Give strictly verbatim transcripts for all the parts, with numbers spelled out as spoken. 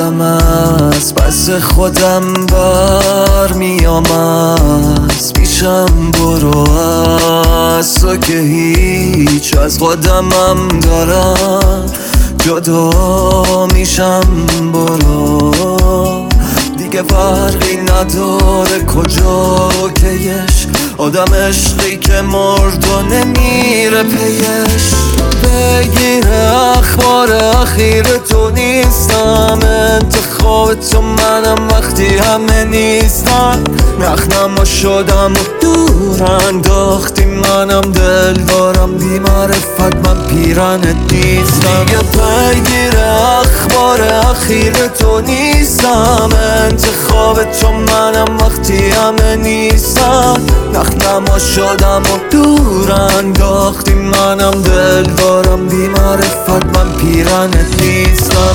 خودم از پس خودم بر میام، از پیشم برو، از تو که هیچ از خودمم دارم جدا میشم. برو دیگه فرقی نداره کجا که یش آدم عشقی که مرد و نمیره پیش. بگیر اخبار اخیر تو نیستم، انتخاب تو منم وقتی همه نیستن. نخنما شدم و دور انداختی منم، دل دارم بی معرفت من پیرنت نیستم. دیگه بگیر اخبار اخیر تو نیستم، انتخاب تو منم وقتی همه نیستن. نخنما شدم و دور انداختی منم، دل دارم بی معرفت من پیرنت نیستم.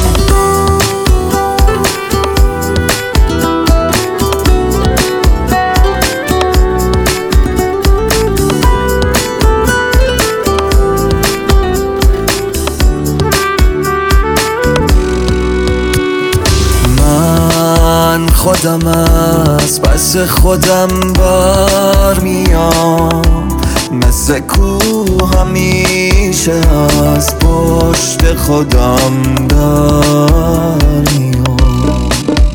من خودم از پس خودم بر میام، مثل کوه همیشه از پشت خودم در میام.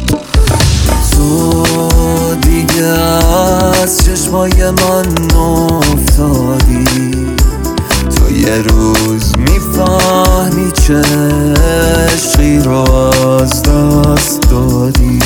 تو دیگه از چشمای من افتادی، تو یه روز میفهمی چه عشقی رو از دست دادی.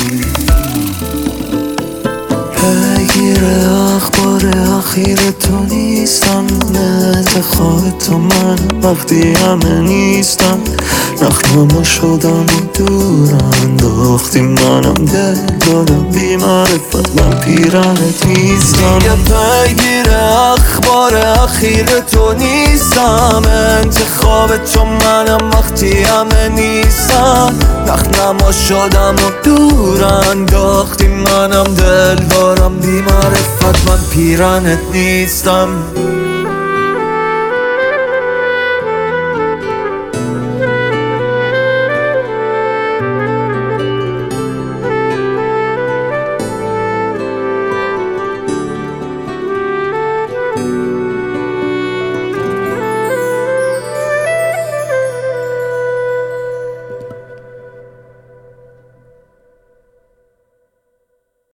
بگیر اخبار اخیر تو نیستم، انتخاب تو من وقتی همه نیستم. نخنما شدم و دور انداختی منم، دل دادم بی معرفت من پیرنت نیستم. دیگه بگیر اخبار اخیر تو نیستم، انتخاب تو منم وقتی همه نیستن. نخنما شدم و دور انداختی منم، دل دارم بی معرفت من پیرنت نیستم.